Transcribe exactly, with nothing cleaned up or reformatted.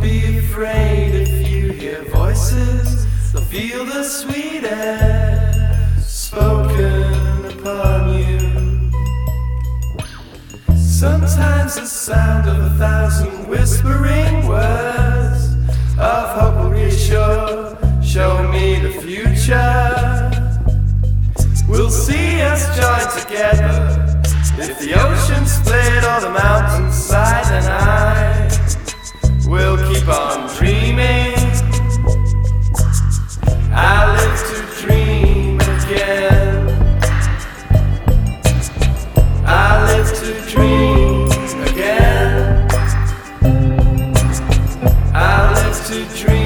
be afraid if you hear voices. They'll feel the sweet air spoken upon you. Sometimes the sound of a thousand whispering words of hope will reassure. Show me the future. We'll see us join together. If the ocean split or the mountainside, and I will keep on dreaming. I live to dream again. I live to dream again. I live to dream.